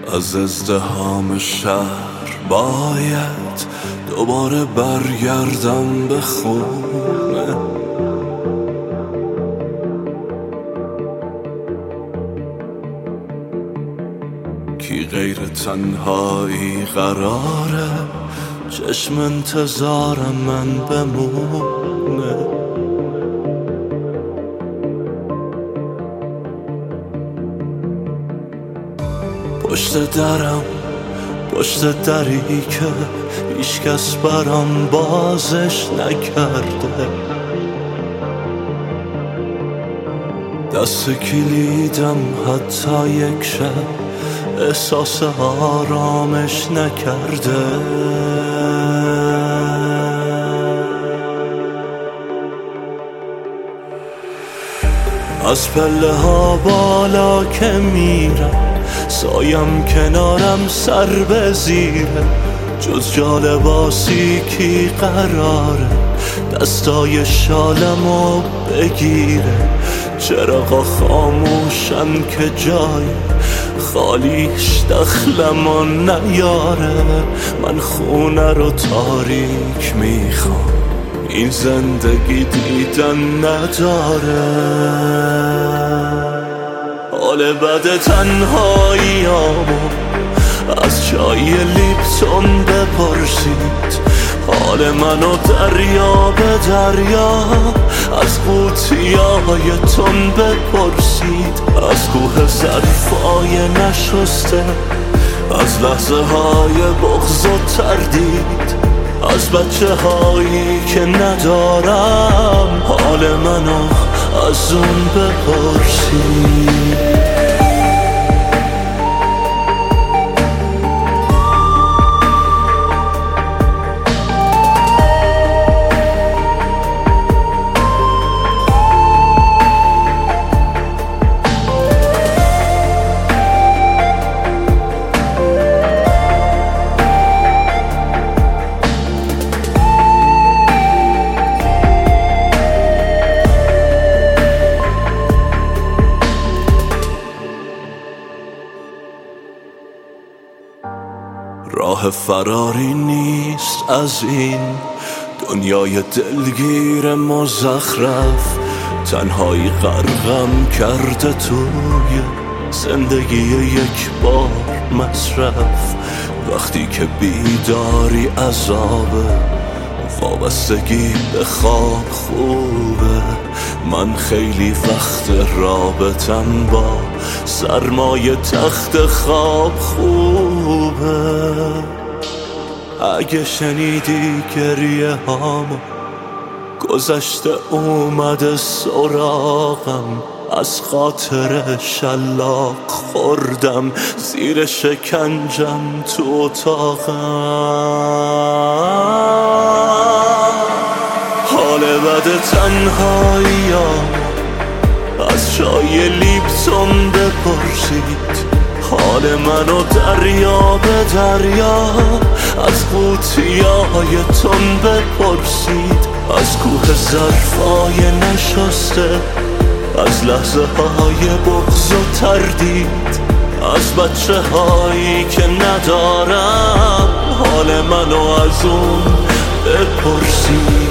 از ازدحام شهر باید دوباره برگردم به خونه. کی غیر تنهایی قراره چشم انتظارم من بمونه. پشت دری که هیچکس برام بازش نکرده. دست کلیدم حتی یک شب احساس آرامش نکرده. از پله ها بالا که میرم سایم کنارم سر به زیره. جز جا لباسی کی قراره دستای شالمو بگیره. چراغا خاموشن که جای خالیش دخلمو نیاره. من خونه رو تاریک میخوام این زندگی دیدن نداره. حال بد تنهاییامو از چای لیپتون بپرسید. حال منو دریا به دریا از قوطیای تون بپرسید. از کوه ظرفای نشسته از لحظه های بغض و تردید از بچه هایی که ندارم حال منو از اون بپرسید. راه فراری نیست از این دنیای دلگیر مزخرف. تنهایی غرقم کرده توی زندگی یک بار مصرف. وقتی که بیداری عذابه وابستگی به خواب خوبه. من خیلی وقت رابطم با سرمایه تخت خواب خوبه. اگه شنیدی گریه هامو گذشته اومده سراغم. از خاطر شلاق خوردم زیر شکنجم تو اتاقم. حال بد تنهاییامو از چای لیپتون بپرسید. حال منو دریا به دریا از قوطیای تون بپرسید. از کوه ظرفای نشسته از لحظه های بغض و تردید از بچه هایی که ندارم حال منو از اون بپرسید.